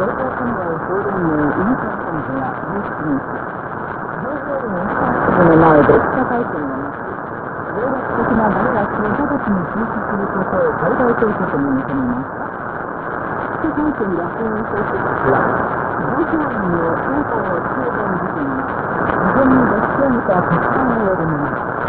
東京近代総連盟委員会幹部が17日、上昇部のスタッフの前で記者会見をなし、暴力的な弾圧を直ちに中止することを海外当局に求めました。記者会見で発言した人たちは、状況員の香港を中断事件が、事前に歴史を見た決断を呼びました。